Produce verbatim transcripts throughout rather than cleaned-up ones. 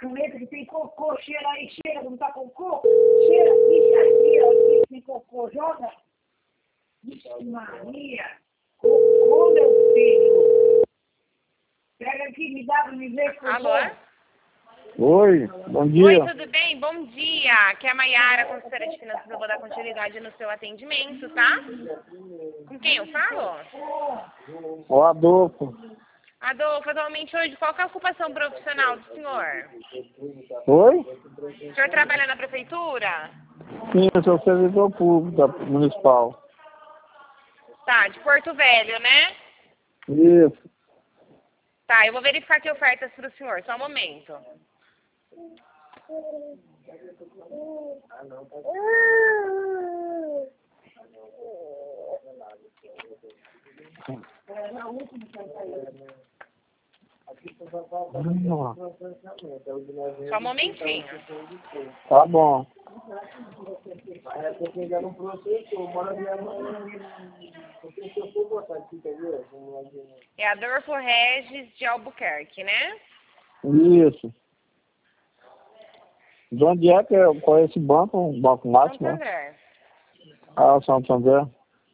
caneta que tem cocô, cheira aí, cheira, não tá cocô? Cheira, fica aqui, ó, aqui tem cocô, joga. Vixe Maria, cocô, meu filho. Pega aqui, me dá pra me ver, por favor. Alô? Oi, bom dia. Oi, tudo bem? Bom dia. Aqui é a Mayara, consultora de finanças. Eu vou dar continuidade no seu atendimento, tá? Com quem eu falo? O Adolfo. Adolfo, atualmente hoje, qual que é a ocupação profissional do senhor? Oi? O senhor trabalha na prefeitura? Sim, eu sou servidor público da municipal. Tá, de Porto Velho, né? Isso. Tá, eu vou verificar aqui ofertas para o senhor, só um momento. Só um momentinho. Tá bom. É Adolfo Regis de Albuquerque, né? Isso. De onde é que é? Qual é esse banco? Um banco máximo, né? Santander. Ah, Santander.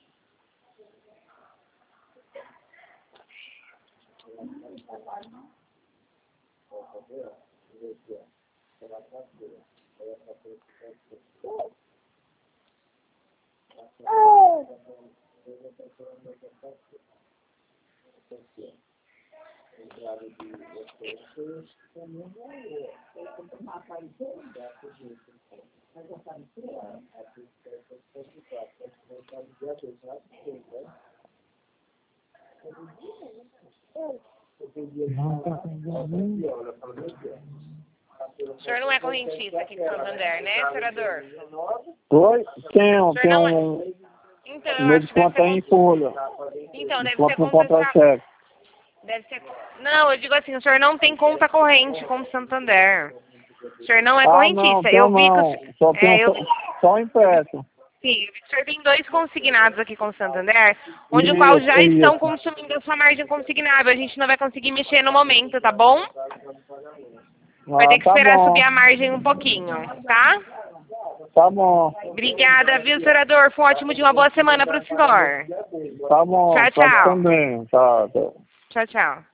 O senhor não é correntista aqui de Santander, né, senhor Adolfo? Oi? Tem, O senhor tem não é... um... Então, eu Meu acho que deve desconto ser... é em folha. Então, deve ser Desconto no conta... contra-cheque. Deve ser... Não, eu digo assim, o senhor não tem conta corrente como Santander. O senhor não é Ah, não, correntista. tem Eu vi que o não. senhor... Só É, tem eu... um, só um empréstimo. Sim, eu vi que o senhor tem dois consignados aqui com o Santander, onde o qual já Isso, estão isso. consumindo a sua margem consignável. A gente não vai conseguir mexer no momento, tá bom? Vai Ah, ter que tá esperar bom. subir a margem um pouquinho, tá? Tá bom. Obrigada, viu, senhor Adolfo? Um ótimo dia, uma boa semana para o senhor. Tá bom. Tchau, Tá tchau. também. Tá, tá. Tchau, tchau.